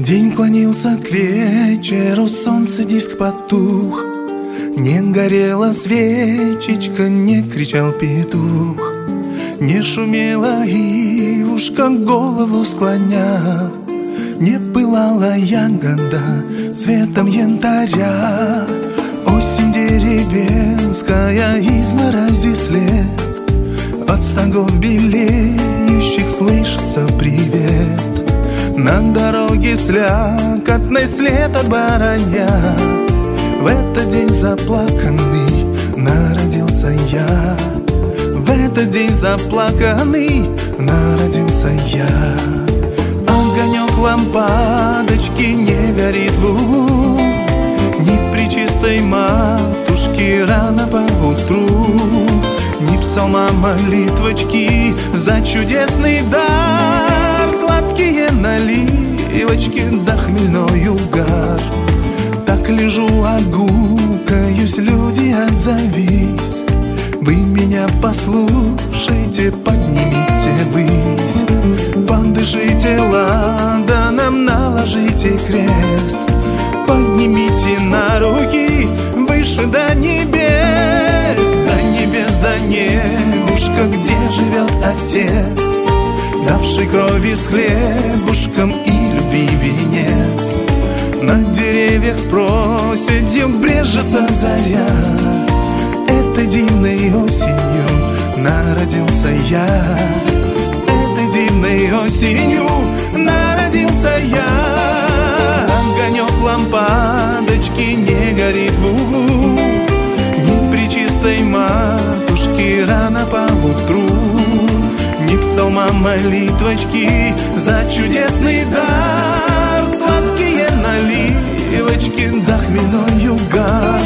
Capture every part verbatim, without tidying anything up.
День клонился к вечеру, солнце диск потух. Не горела свечечка, не кричал петух, не шумела ивушка, голову склоня, не пылала ягода цветом янтаря. Осень деревенская, изморози след, от стогов белеющих слышится привет. На дороге слякотный след от баранья. В этот день заплаканный народился я. В этот день заплаканный народился я. Огонек лампадочки не горит в углу, ни пречистой матушки рано поутру, ни псалма молитвочки за чудесный дар, сладкие наливочки да хмельной угар. Так лежу, огукаюсь, люди, отзовись. Вы меня послушайте, поднимите ввысь, подышите ладаном, наложите крест, поднимите на руки выше до небес. До небес, до небушка, где живет Отец, давший крови с хлебушком и любви венец. На деревьях с проседью брежется заря. Этой дивной осенью народился я. Этой дивной осенью народился я. Огонек лампадочки не горит в углу, ни пречистой матушки рано поутру, ни псалма молитвочки за чудесный дар, сладкие наливочки да хмельной угар.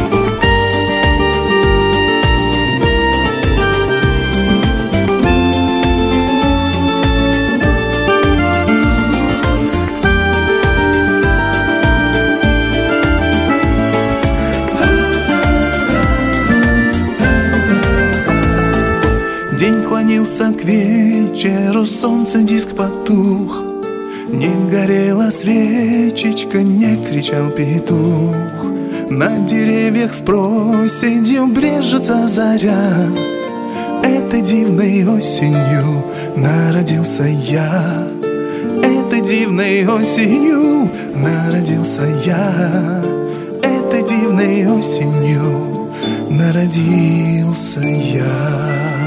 День клонился к вечеру, солнце диск потух. Не горела свечечка, не кричал петух. На деревьях с проседью брежется заря. Этой дивной осенью народился я. Этой дивной осенью народился я. Этой дивной осенью народился я.